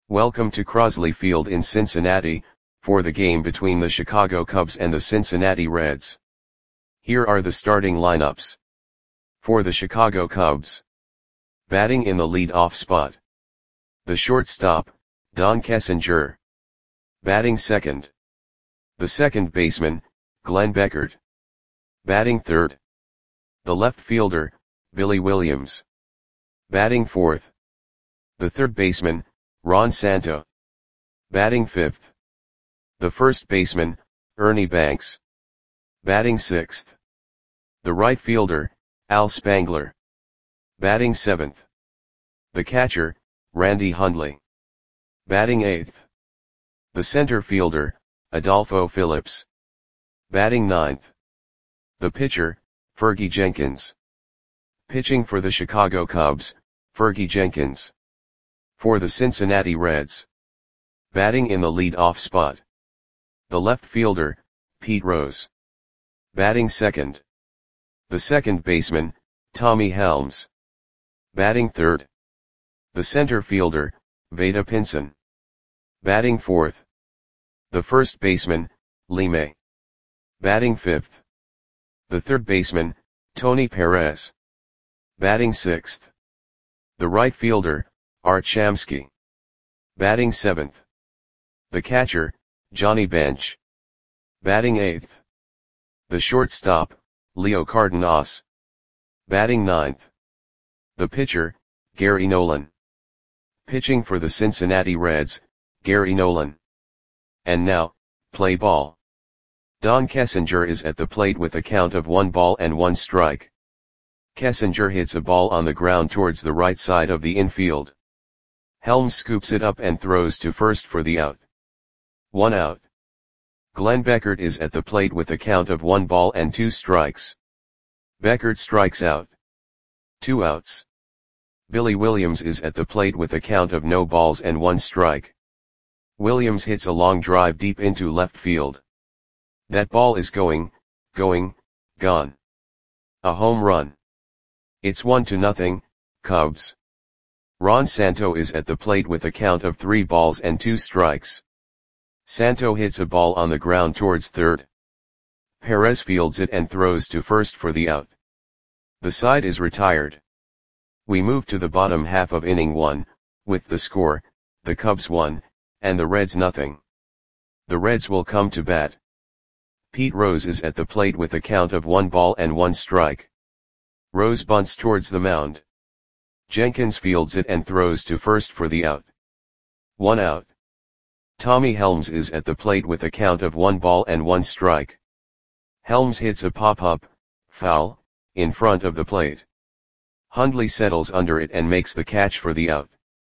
Welcome to Crosley Field in Cincinnati, for the game between the Chicago Cubs and the Cincinnati Reds. Here are the starting lineups. For the Chicago Cubs. Batting in the lead-off spot. The shortstop, Don Kessinger. Batting second. The second baseman, Glenn Beckert. Batting third. The left fielder, Billy Williams. Batting fourth. The third baseman, Ron Santo. Batting fifth. The first baseman, Ernie Banks. Batting sixth. The right fielder, Al Spangler. Batting seventh. The catcher, Randy Hundley. Batting eighth. The center fielder, Adolfo Phillips. Batting ninth. The pitcher, Fergie Jenkins. Pitching for the Chicago Cubs, Fergie Jenkins. For the Cincinnati Reds. Batting in the lead-off spot. The left fielder, Pete Rose. Batting second. The second baseman, Tommy Helms. Batting third. The center fielder, Vada Pinson. Batting fourth. The first baseman, Lee May. Batting fifth. The third baseman, Tony Perez. Batting sixth. The right fielder, Art Shamsky. Batting seventh. The catcher, Johnny Bench. Batting eighth. The shortstop, Leo Cardenas. Batting ninth. The pitcher, Gary Nolan. Pitching for the Cincinnati Reds, Gary Nolan. And now, play ball. Don Kessinger is at the plate with a count of 1 ball and 1 strike. Kessinger hits a ball on the ground towards the right side of the infield. Helms scoops it up and throws to first for the out. 1 out. Glenn Beckert is at the plate with a count of 1 ball and 2 strikes. Beckert strikes out. 2 outs. Billy Williams is at the plate with a count of no balls and 1 strike. Williams hits a long drive deep into left field. That ball is gone. A home run. It's 1-0, Cubs. Ron Santo is at the plate with a count of 3 balls and 2 strikes. Santo hits a ball on the ground towards third. Perez fields it and throws to first for the out. The side is retired. We move to the bottom half of inning 1, with the score, the Cubs 1, and the Reds 0. The Reds will come to bat. Pete Rose is at the plate with a count of 1 ball and 1 strike. Rose bunts towards the mound. Jenkins fields it and throws to first for the out. 1 out. Tommy Helms is at the plate with a count of 1 ball and 1 strike. Helms hits a pop-up, foul, in front of the plate. Hundley settles under it and makes the catch for the out.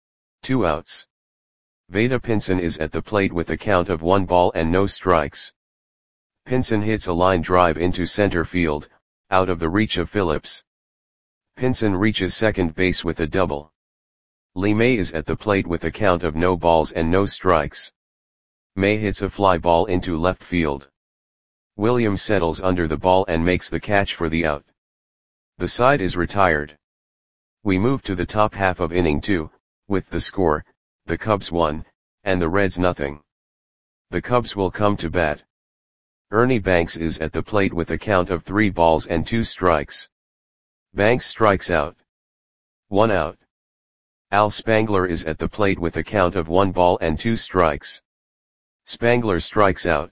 2 outs. Vada Pinson is at the plate with a count of 1 ball and no strikes. Pinson hits a line drive into center field, out of the reach of Phillips. Pinson reaches second base with a double. Lee May is at the plate with a count of no balls and no strikes. May hits a fly ball into left field. Williams settles under the ball and makes the catch for the out. The side is retired. We move to the top half of inning 2, with the score, the Cubs 1, and the Reds 0. The Cubs will come to bat. Ernie Banks is at the plate with a count of 3 balls and 2 strikes. Banks strikes out. 1 out. Al Spangler is at the plate with a count of 1 ball and 2 strikes. Spangler strikes out.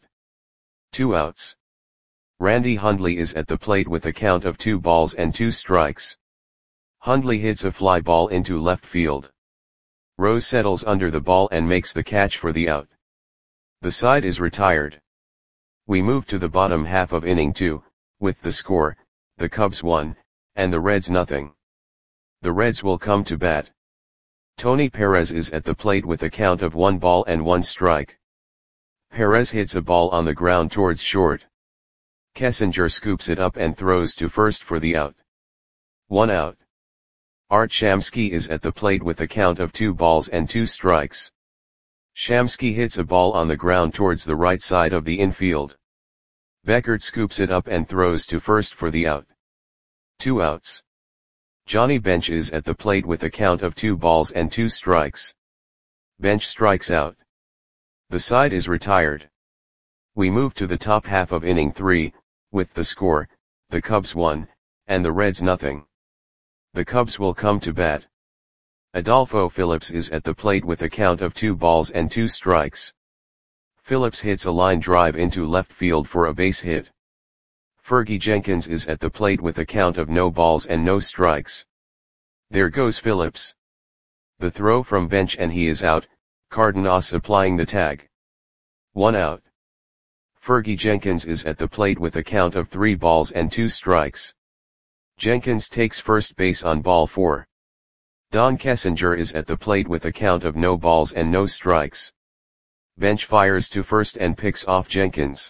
2 outs. Randy Hundley is at the plate with a count of 2 balls and 2 strikes. Hundley hits a fly ball into left field. Rose settles under the ball and makes the catch for the out. The side is retired. We move to the bottom half of inning 2, with the score, the Cubs 1, and the Reds 0. The Reds will come to bat. Tony Perez is at the plate with a count of 1 ball and 1 strike. Perez hits a ball on the ground towards short. Kessinger scoops it up and throws to first for the out. 1 out. Art Shamsky is at the plate with a count of 2 balls and 2 strikes. Shamsky hits a ball on the ground towards the right side of the infield. Beckert scoops it up and throws to first for the out. 2 outs. Johnny Bench is at the plate with a count of 2 balls and 2 strikes. Bench strikes out. The side is retired. We move to the top half of inning 3, with the score, the Cubs 1, and the Reds nothing. The Cubs will come to bat. Adolfo Phillips is at the plate with a count of 2 balls and 2 strikes. Phillips hits a line drive into left field for a base hit. Fergie Jenkins is at the plate with a count of no balls and no strikes. There goes Phillips. The throw from bench and he is out, Cardenas applying the tag. 1 out. Fergie Jenkins is at the plate with a count of 3 balls and 2 strikes. Jenkins takes first base on ball 4. Don Kessinger is at the plate with a count of no balls and no strikes. Bench fires to first and picks off Jenkins.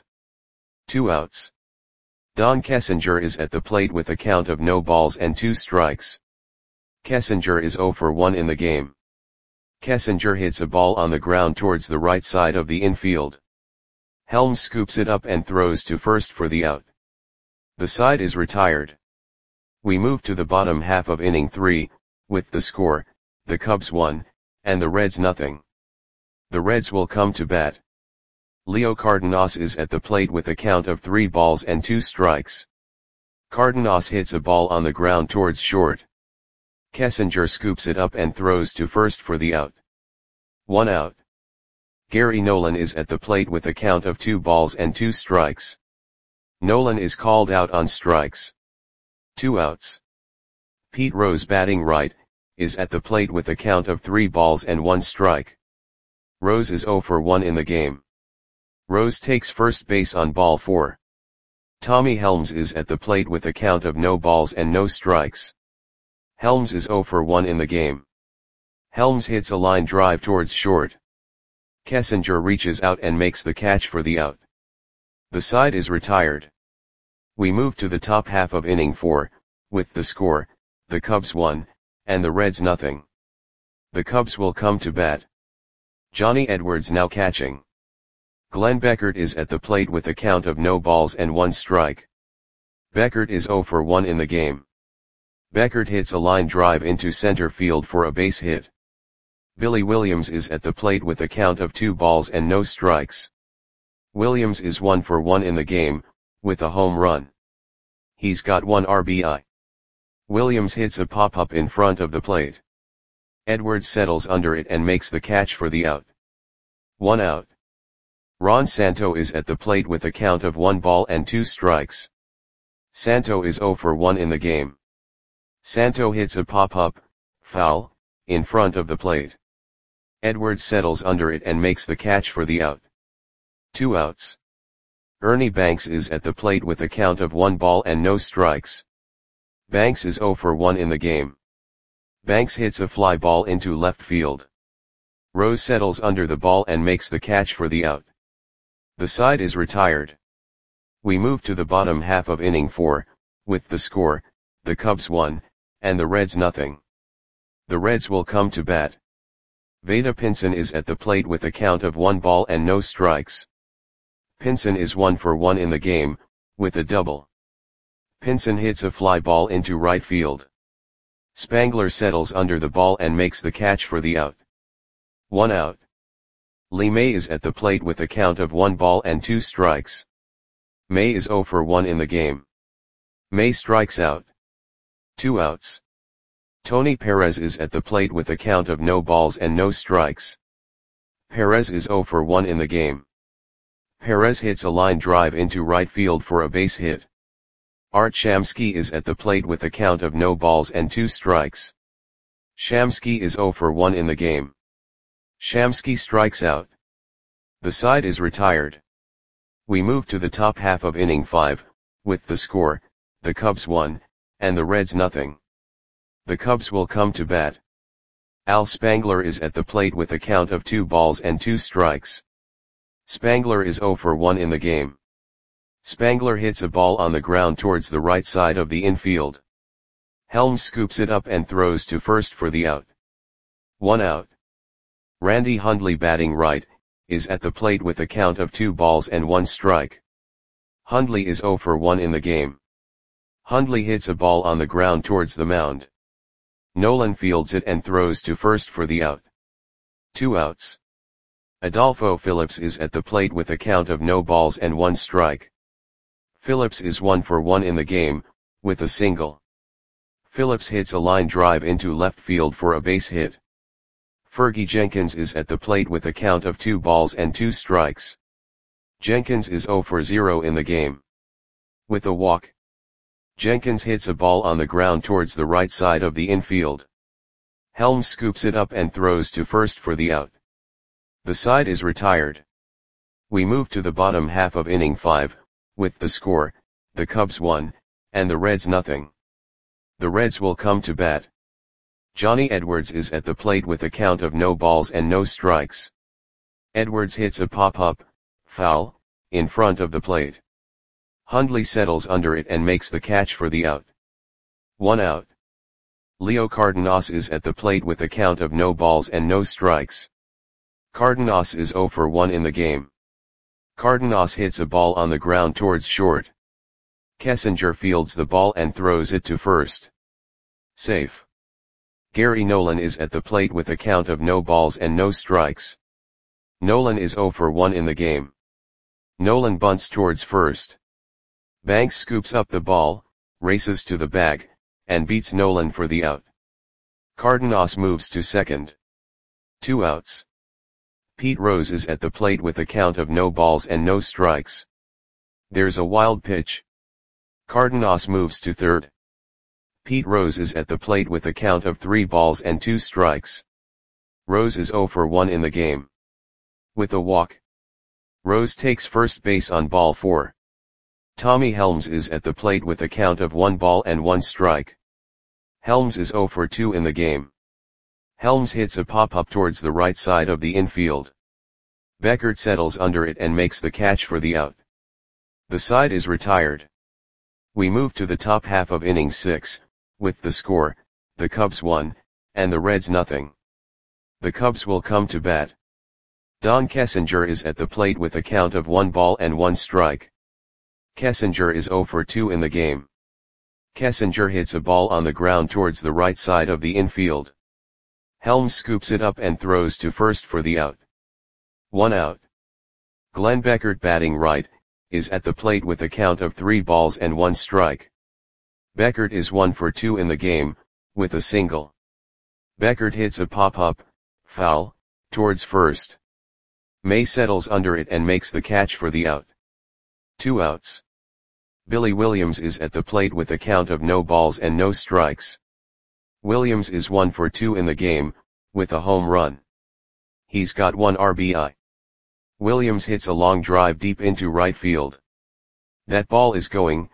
2 outs. Don Kessinger is at the plate with a count of no balls and 2 strikes. Kessinger is 0 for 1 in the game. Kessinger hits a ball on the ground towards the right side of the infield. Helms scoops it up and throws to first for the out. The side is retired. We move to the bottom half of inning 3, with the score, the Cubs 1, and the Reds nothing. The Reds will come to bat. Leo Cardenas is at the plate with a count of 3 balls and 2 strikes. Cardenas hits a ball on the ground towards short. Kessinger scoops it up and throws to first for the out. 1 out. Gary Nolan is at the plate with a count of 2 balls and 2 strikes. Nolan is called out on strikes. 2 outs. Pete Rose, batting right, is at the plate with a count of 3 balls and 1 strike. Rose is 0 for 1 in the game. Rose takes first base on ball 4. Tommy Helms is at the plate with a count of no balls and no strikes. Helms is 0 for 1 in the game. Helms hits a line drive towards short. Kessinger reaches out and makes the catch for the out. The side is retired. We move to the top half of inning 4, with the score, the Cubs 1, and the Reds nothing. The Cubs will come to bat. Johnny Edwards now catching. Glenn Beckert is at the plate with a count of no balls and 1 strike. Beckert is 0 for 1 in the game. Beckert hits a line drive into center field for a base hit. Billy Williams is at the plate with a count of 2 balls and no strikes. Williams is 1 for 1 in the game, with a home run. He's got 1 RBI. Williams hits a pop-up in front of the plate. Edwards settles under it and makes the catch for the out. 1 out. Ron Santo is at the plate with a count of 1 ball and 2 strikes. Santo is 0 for 1 in the game. Santo hits a pop-up, foul, in front of the plate. Edwards settles under it and makes the catch for the out. 2 outs. Ernie Banks is at the plate with a count of 1 ball and no strikes. Banks is 0 for 1 in the game. Banks hits a fly ball into left field. Rose settles under the ball and makes the catch for the out. The side is retired. We move to the bottom half of inning 4, with the score, the Cubs 1, and the Reds nothing. The Reds will come to bat. Vada Pinson is at the plate with a count of 1 ball and no strikes. Pinson is 1 for 1 in the game, with a double. Pinson hits a fly ball into right field. Spangler settles under the ball and makes the catch for the out. 1 out. Lee May is at the plate with a count of 1 ball and 2 strikes. May is 0 for 1 in the game. May strikes out. 2 outs. Tony Perez is at the plate with a count of no balls and no strikes. Perez is 0 for 1 in the game. Perez hits a line drive into right field for a base hit. Art Shamsky is at the plate with a count of no balls and 2 strikes. Shamsky is 0 for 1 in the game. Shamsky strikes out. The side is retired. We move to the top half of inning 5, with the score, the Cubs 1, and the Reds nothing. The Cubs will come to bat. Al Spangler is at the plate with a count of 2 balls and 2 strikes. Spangler is 0 for 1 in the game. Spangler hits a ball on the ground towards the right side of the infield. Helms scoops it up and throws to first for the out. 1 out. Randy Hundley, batting right, is at the plate with a count of 2 balls and 1 strike. Hundley is 0 for 1 in the game. Hundley hits a ball on the ground towards the mound. Nolan fields it and throws to first for the out. 2 outs. Adolfo Phillips is at the plate with a count of no balls and 1 strike. Phillips is 1 for 1 in the game, with a single. Phillips hits a line drive into left field for a base hit. Fergie Jenkins is at the plate with a count of 2 balls and 2 strikes. Jenkins is 0 for 0 in the game. With a walk. Jenkins hits a ball on the ground towards the right side of the infield. Helms scoops it up and throws to first for the out. The side is retired. We move to the bottom half of inning 5, with the score, the Cubs 1, and the Reds nothing. The Reds will come to bat. Johnny Edwards is at the plate with a count of no balls and no strikes. Edwards hits a pop-up, foul, in front of the plate. Hundley settles under it and makes the catch for the out. 1 out. Leo Cardenas is at the plate with a count of no balls and no strikes. Cardenas is 0 for 1 in the game. Cardenas hits a ball on the ground towards short. Kessinger fields the ball and throws it to first. Safe. Gary Nolan is at the plate with a count of no balls and no strikes. Nolan is 0 for 1 in the game. Nolan bunts towards first. Banks scoops up the ball, races to the bag, and beats Nolan for the out. Cardenas moves to second. 2 outs. Pete Rose is at the plate with a count of no balls and no strikes. There's a wild pitch. Cardenas moves to third. Pete Rose is at the plate with a count of 3 balls and 2 strikes. Rose is 0 for 1 in the game. With a walk. Rose takes first base on ball 4. Tommy Helms is at the plate with a count of 1 ball and 1 strike. Helms is 0 for 2 in the game. Helms hits a pop-up towards the right side of the infield. Beckert settles under it and makes the catch for the out. The side is retired. We move to the top half of inning 6, with the score, the Cubs 1, and the Reds nothing. The Cubs will come to bat. Don Kessinger is at the plate with a count of 1 ball and 1 strike. Kessinger is 0 for 2 in the game. Kessinger hits a ball on the ground towards the right side of the infield. Helms scoops it up and throws to first for the out. 1 out. Glenn Beckert, batting right, is at the plate with a count of 3 balls and 1 strike. Beckert is 1 for 2 in the game, with a single. Beckert hits a pop-up, foul, towards first. May settles under it and makes the catch for the out. 2 outs. Billy Williams is at the plate with a count of no balls and no strikes. Williams is 1 for 2 in the game, with a home run. He's got 1 RBI. Williams hits a long drive deep into right field. That ball is gone.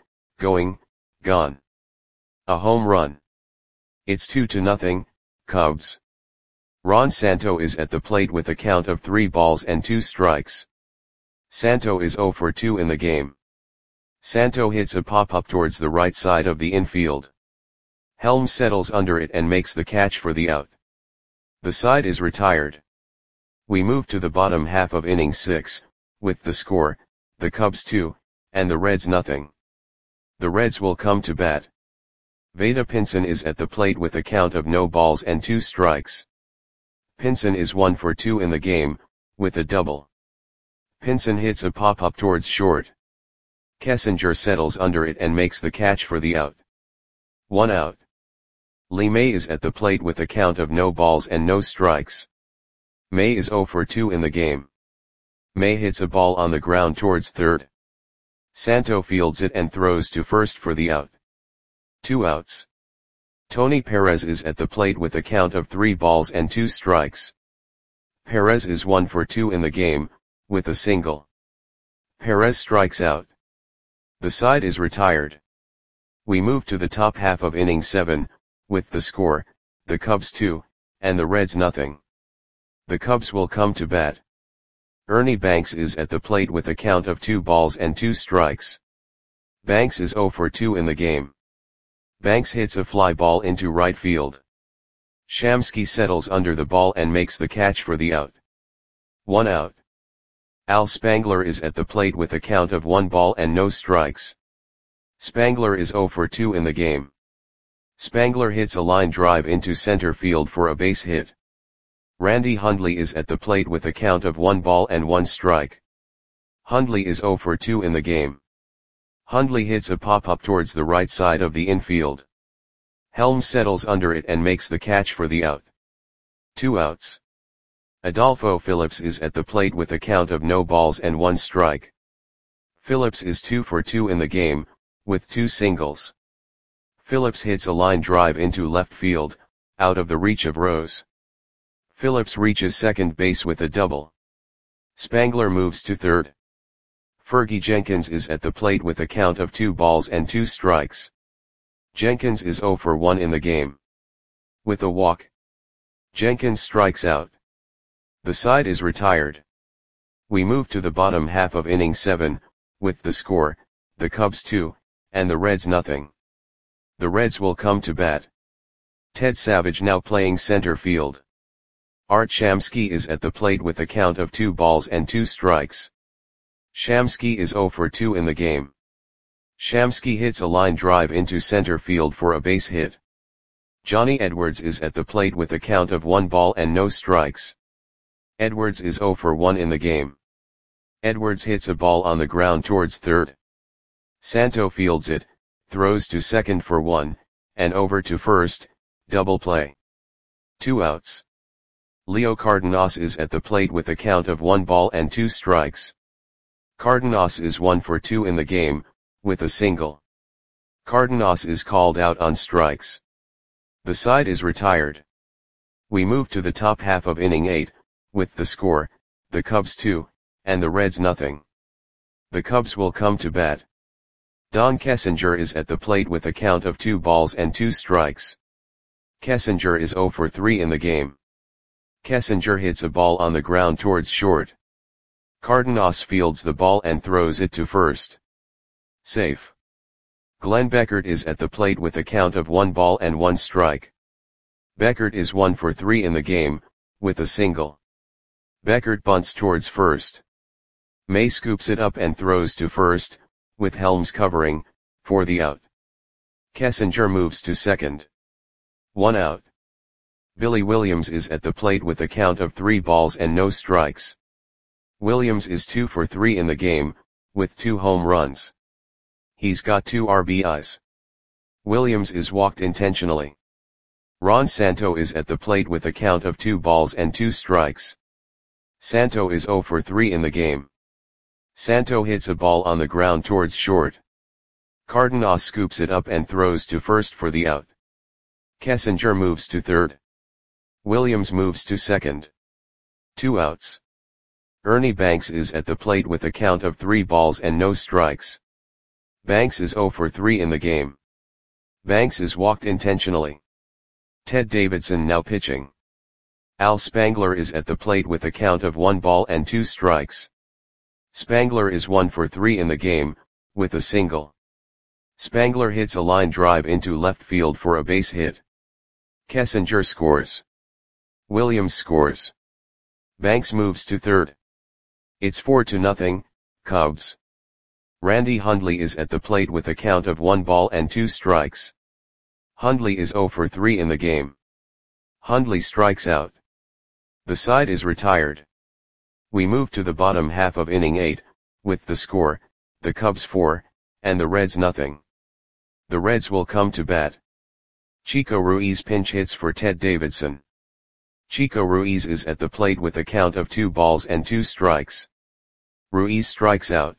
A home run. It's 2-0, Cubs. Ron Santo is at the plate with a count of 3 balls and 2 strikes. Santo is 0 for 2 in the game. Santo hits a pop-up towards the right side of the infield. Helms settles under it and makes the catch for the out. The side is retired. We move to the bottom half of inning 6, with the score, the Cubs 2, and the Reds nothing. The Reds will come to bat. Vada Pinson is at the plate with a count of no balls and 2 strikes. Pinson is 1 for 2 in the game, with a double. Pinson hits a pop-up towards short. Kessinger settles under it and makes the catch for the out. 1 out. Lee May is at the plate with a count of no balls and no strikes. May is 0 for 2 in the game. May hits a ball on the ground towards third. Santo fields it and throws to first for the out. 2 outs. Tony Perez is at the plate with a count of 3 balls and 2 strikes. Perez is 1 for 2 in the game, with a single. Perez strikes out. The side is retired. We move to the top half of inning 7, with the score, the Cubs 2, and the Reds nothing. The Cubs will come to bat. Ernie Banks is at the plate with a count of 2 balls and 2 strikes. Banks is 0 for 2 in the game. Banks hits a fly ball into right field. Shamsky settles under the ball and makes the catch for the out. 1 out. Al Spangler is at the plate with a count of 1 ball and no strikes. Spangler is 0 for 2 in the game. Spangler hits a line drive into center field for a base hit. Randy Hundley is at the plate with a count of 1 ball and 1 strike. Hundley is 0 for 2 in the game. Hundley hits a pop-up towards the right side of the infield. Helms settles under it and makes the catch for the out. 2 outs. Adolfo Phillips is at the plate with a count of no balls and 1 strike. Phillips is 2 for 2 in the game, with 2 singles. Phillips hits a line drive into left field, out of the reach of Rose. Phillips reaches second base with a double. Spangler moves to third. Fergie Jenkins is at the plate with a count of 2 balls and 2 strikes. Jenkins is 0 for 1 in the game. With a walk, Jenkins strikes out. The side is retired. We move to the bottom half of inning 7, with the score, the Cubs 2, and the Reds nothing. The Reds will come to bat. Ted Savage now playing center field. Art Shamsky is at the plate with a count of 2 balls and 2 strikes. Shamsky is 0 for 2 in the game. Shamsky hits a line drive into center field for a base hit. Johnny Edwards is at the plate with a count of 1 ball and no strikes. Edwards is 0 for 1 in the game. Edwards hits a ball on the ground towards third. Santo fields it, throws to second for 1, and over to first, double play. 2 outs. Leo Cardenas is at the plate with a count of 1 ball and 2 strikes. Cardenas is 1 for 2 in the game, with a single. Cardenas is called out on strikes. The side is retired. We move to the top half of inning 8, with the score, the Cubs 2, and the Reds nothing. The Cubs will come to bat. Don Kessinger is at the plate with a count of 2 balls and 2 strikes. Kessinger is 0 for 3 in the game. Kessinger hits a ball on the ground towards short. Cardenas fields the ball and throws it to first. Safe. Glenn Beckert is at the plate with a count of 1 ball and 1 strike. Beckert is 1 for 3 in the game, with a single. Beckert bunts towards first. May scoops it up and throws to first, with Helms covering, for the out. Kessinger moves to second. 1 out. Billy Williams is at the plate with a count of 3 balls and no strikes. Williams is 2 for 3 in the game, with 2 home runs. He's got 2 RBIs. Williams is walked intentionally. Ron Santo is at the plate with a count of 2 balls and 2 strikes. Santo is 0 for 3 in the game. Santo hits a ball on the ground towards short. Cardenas scoops it up and throws to first for the out. Kessinger moves to third. Williams moves to second. 2 outs. Ernie Banks is at the plate with a count of 3 balls and no strikes. Banks is 0 for 3 in the game. Banks is walked intentionally. Ted Davidson now pitching. Al Spangler is at the plate with a count of 1 ball and 2 strikes. Spangler is 1 for 3 in the game, with a single. Spangler hits a line drive into left field for a base hit. Kessinger scores. Williams scores. Banks moves to third. It's 4-0, Cubs. Randy Hundley is at the plate with a count of 1 ball and 2 strikes. Hundley is 0 for 3 in the game. Hundley strikes out. The side is retired. We move to the bottom half of inning 8, with the score, the Cubs 4, and the Reds nothing. The Reds will come to bat. Chico Ruiz pinch hits for Ted Davidson. Chico Ruiz is at the plate with a count of 2 balls and 2 strikes. Ruiz strikes out.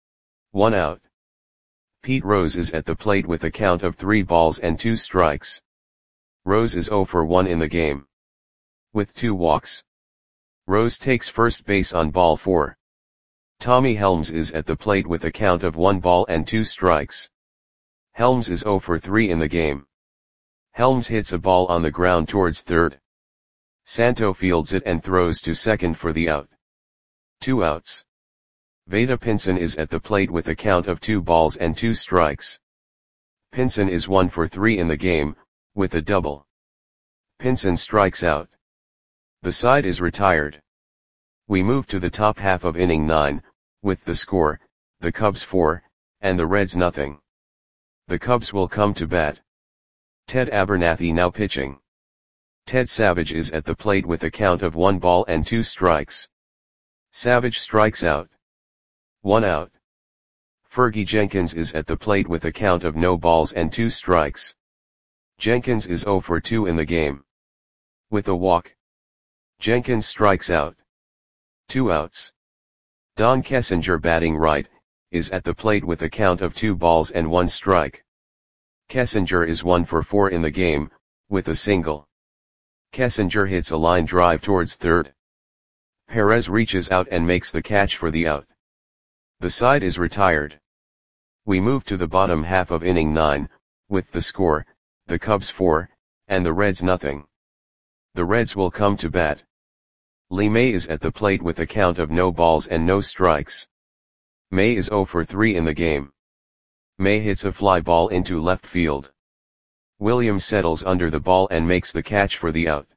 1 out. Pete Rose is at the plate with a count of 3 balls and 2 strikes. Rose is 0 for 1 in the game. With 2 walks. Rose takes first base on ball 4. Tommy Helms is at the plate with a count of 1 ball and 2 strikes. Helms is 0 for 3 in the game. Helms hits a ball on the ground towards third. Santo fields it and throws to second for the out. 2 outs. Vada Pinson is at the plate with a count of 2 balls and 2 strikes. Pinson is 1 for 3 in the game, with a double. Pinson strikes out. The side is retired. We move to the top half of inning 9, with the score, the Cubs 4, and the Reds nothing. The Cubs will come to bat. Ted Abernathy now pitching. Ted Savage is at the plate with a count of 1 ball and 2 strikes. Savage strikes out. 1 out. Fergie Jenkins is at the plate with a count of no balls and 2 strikes. Jenkins is 0 for 2 in the game. With a walk, Jenkins strikes out. 2 outs. Don Kessinger, batting right, is at the plate with a count of 2 balls and 1 strike. Kessinger is 1 for 4 in the game, with a single. Kessinger hits a line drive towards third. Perez reaches out and makes the catch for the out. The side is retired. We move to the bottom half of inning 9, with the score, the Cubs 4, and the Reds nothing. The Reds will come to bat. Lee May is at the plate with a count of no balls and no strikes. May is 0 for 3 in the game. May hits a fly ball into left field. Williams settles under the ball and makes the catch for the out.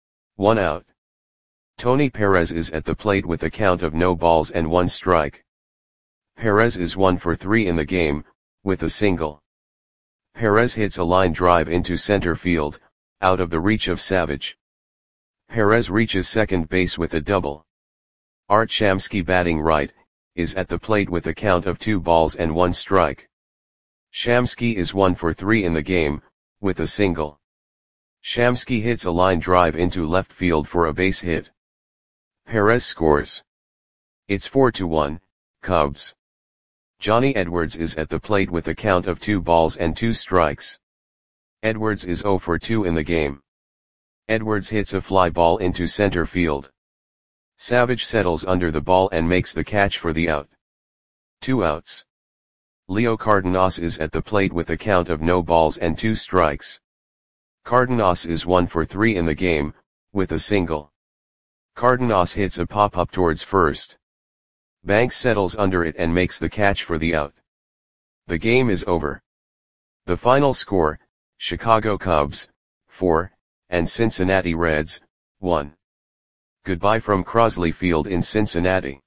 1 out. Tony Perez is at the plate with a count of no balls and 1 strike. Perez is 1 for 3 in the game, with a single. Perez hits a line drive into center field, out of the reach of Savage. Perez reaches second base with a double. Art Shamsky, batting right, is at the plate with a count of 2 balls and 1 strike. Shamsky is 1 for 3 in the game, with a single. Shamsky hits a line drive into left field for a base hit. Perez scores. It's 4-1, Cubs. Johnny Edwards is at the plate with a count of 2 balls and 2 strikes. Edwards is 0 for 2 in the game. Edwards hits a fly ball into center field. Savage settles under the ball and makes the catch for the out. 2 outs. Leo Cardenas is at the plate with a count of no balls and 2 strikes. Cardenas is 1 for 3 in the game, with a single. Cardenas hits a pop-up towards first. Banks settles under it and makes the catch for the out. The game is over. The final score, Chicago Cubs, 4, and Cincinnati Reds, 1. Goodbye from Crosley Field in Cincinnati.